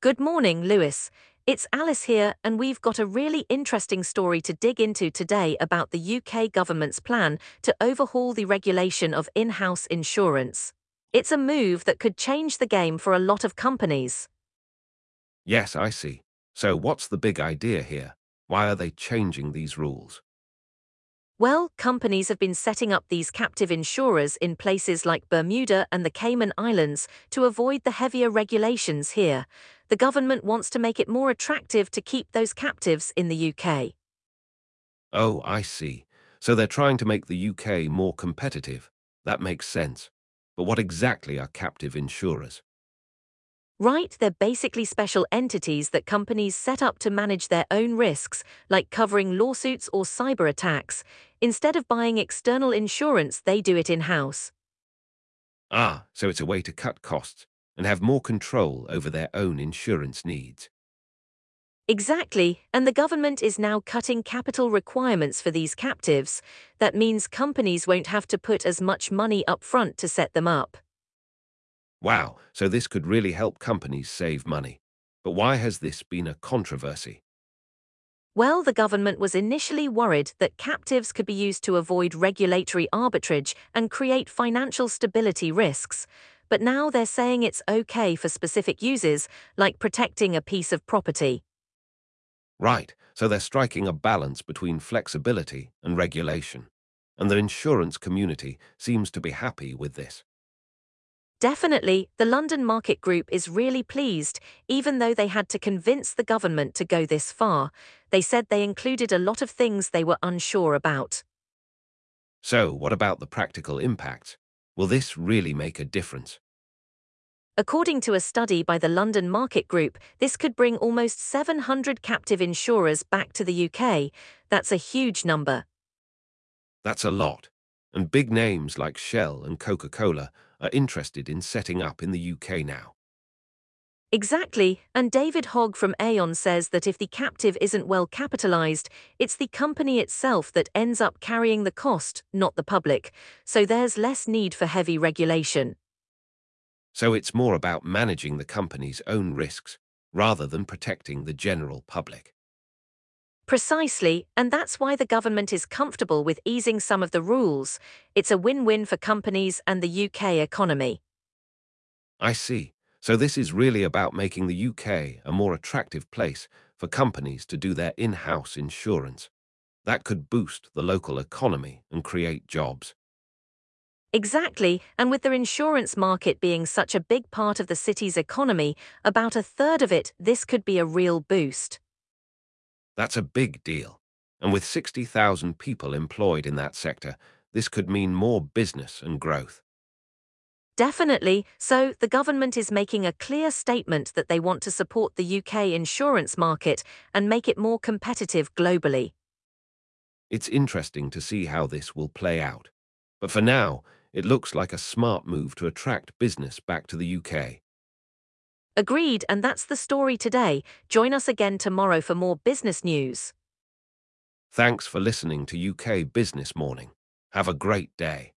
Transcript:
Good morning, Lewis. It's Alice here, and we've got a really interesting story to dig into today about the UK government's plan to overhaul the regulation of in-house insurance. It's a move that could change the game for a lot of companies. Yes, I see. So what's the big idea here? Why are they changing these rules? Well, companies have been setting up these captive insurers in places like Bermuda and the Cayman Islands to avoid the heavier regulations here. The government wants to make it more attractive to keep those captives in the UK. Oh, I see. So they're trying to make the UK more competitive. That makes sense. But what exactly are captive insurers? Right, they're basically special entities that companies set up to manage their own risks, like covering lawsuits or cyber attacks. Instead of buying external insurance, they do it in-house. Ah, so it's a way to cut costs and have more control over their own insurance needs. Exactly, and the government is now cutting capital requirements for these captives. That means companies won't have to put as much money up front to set them up. Wow, so this could really help companies save money. But why has this been a controversy? Well, the government was initially worried that captives could be used to avoid regulatory arbitrage and create financial stability risks. But now they're saying it's okay for specific uses, like protecting a piece of property. Right, so they're striking a balance between flexibility and regulation. And the insurance community seems to be happy with this. Definitely, the London Market Group is really pleased, even though they had to convince the government to go this far. They said they included a lot of things they were unsure about. So, what about the practical impacts? Will this really make a difference? According to a study by the London Market Group, this could bring almost 700 captive insurers back to the UK. That's a huge number. That's a lot. And big names like Shell and Coca-Cola are interested in setting up in the UK now. Exactly, and David Hogg from Aon says that if the captive isn't well capitalized, it's the company itself that ends up carrying the cost, not the public. So there's less need for heavy regulation. So it's more about managing the company's own risks rather than protecting the general public. Precisely, and that's why the government is comfortable with easing some of the rules. It's a win-win for companies and the UK economy. I see. So this is really about making the UK a more attractive place for companies to do their in-house insurance. That could boost the local economy and create jobs. Exactly, and with the insurance market being such a big part of the city's economy, about a third of it, this could be a real boost. That's a big deal. And with 60,000 people employed in that sector, this could mean more business and growth. Definitely, so the government is making a clear statement that they want to support the UK insurance market and make it more competitive globally. It's interesting to see how this will play out. But for now, it looks like a smart move to attract business back to the UK. Agreed, and that's the story today. Join us again tomorrow for more business news. Thanks for listening to UK Business Morning. Have a great day.